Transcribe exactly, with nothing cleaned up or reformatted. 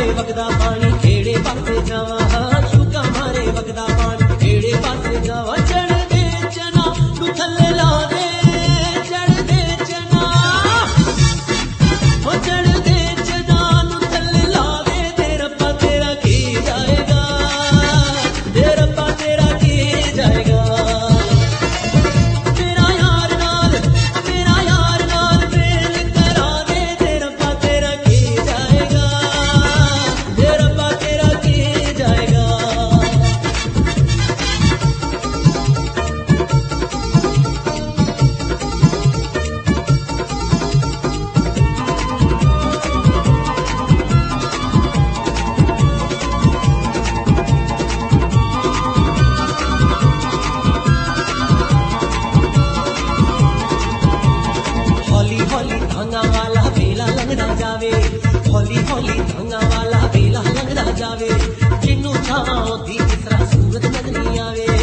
मारे वगदा पानी केड़े पासे जावा शुका मारे वगदा पानी केड़े पासे जावा चढ़ दे चना तू थल्ले ला दे चढ़ दे चना हो चढ़ दे चना तू थल्ले ला दे तेरा रब्बा तेरा की जाएगा तेरा रब्बा तेरा की जाएगा तेरा यार नाल तेरा यार नाल प्रेम करा दे तेरा रब्बा तेरा की जाएगा तेरा रब्बा तेरा की जाएगा हौली हौली धांगा वाला वेला लंघदा जावे हौली हौली धांगा वाला वेला लंघदा जावे जिन्नू छावां दी इस तरह सूरत नजर नहीं आवे